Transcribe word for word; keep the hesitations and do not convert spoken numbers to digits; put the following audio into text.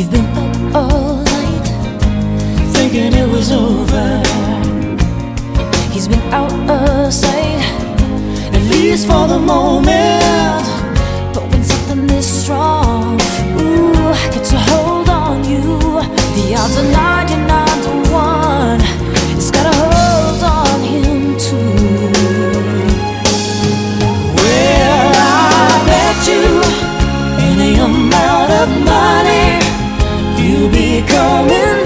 You've been up all night thinking it was over. He's been out of sight, at least for the moment. But when something this strong, ooh, gets a hold on you, the odds are ninety-nine to one. It's got a hold on him too. Well, I bet you any amount of money you'll be coming